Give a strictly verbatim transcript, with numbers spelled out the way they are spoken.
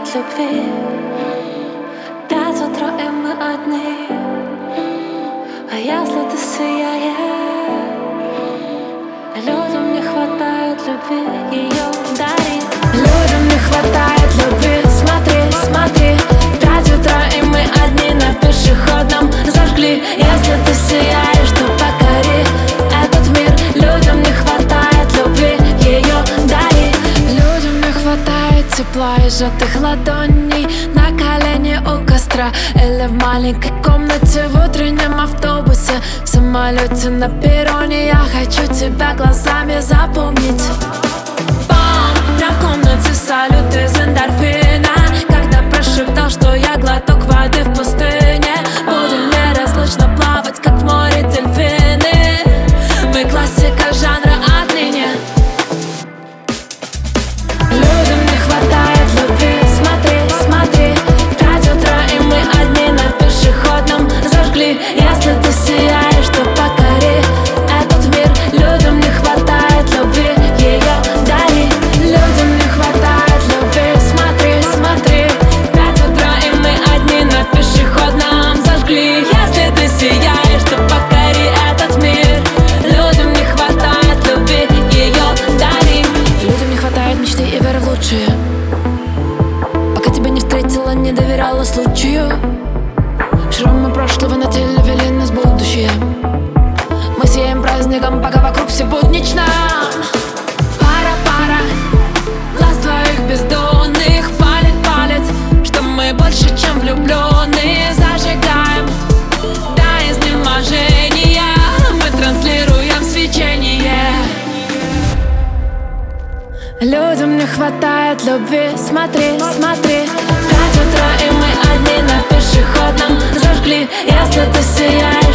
хватает любви. Пять утра и мы одни. А если ты сияешь, людям не хватает любви, ее дари. Людям не хватает любви, смотри, смотри. Пять утра и мы одни на пешеходном зажгли. Если ты сияешь, то покори этот мир. Людям не хватает любви, ее дари. Людям не хватает тепла и сжатых ладоней на колени у костра или в маленькой комнате в утреннем автобусе, в самолете на перроне. Я хочу тебя глазами запомнить. Бам! Прям в комнате салют из эндорфина, когда прошептал, что я глоток воды в пустыне. Будем неразлучно плавать, как в море дельфины. Мы классика жанра отныне. Людям не хватает любви, смотри, смотри. Пять утра и мы одни на пешеходном зажгли. Если ты сияешь, то покори этот мир. Людям не хватает любви, ее дари. Людям не хватает любви, смотри, смотри. Пять утра и мы одни на пешеходном зажгли. Если ты сияешь, то покори этот мир. Людям не хватает любви, ее дари. Людям не хватает мечты и веры в лучшее. Пока тебя не встретила, не доверяла случаю. Шрамы прошлого на теле вели нас в будущее. Мы сияем праздником, пока вокруг все буднично. Пара-пара, глаз твоих бездонных палит, палит, что мы больше, чем влюбленные. Зажигаем до изнеможения, мы транслируем свечение. Людям не хватает любви, смотри, смотри. Пять утра и мы одни на пешеходном зажгли. Если ты сияешь,